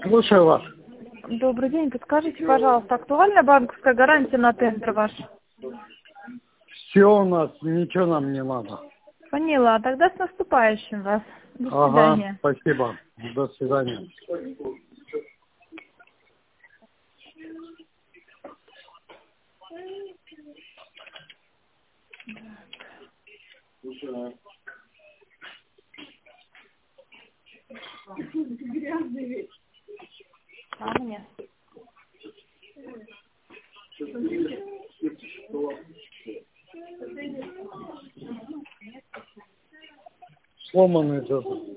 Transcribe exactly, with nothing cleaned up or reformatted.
Слушаю вас. Добрый день. Подскажите, пожалуйста, актуальна банковская гарантия на тендер ваш? Все у нас, ничего нам не надо. Поняла. Тогда с наступающим вас. До Ага, свидания. спасибо. До свидания. А мне? Сломанный этот.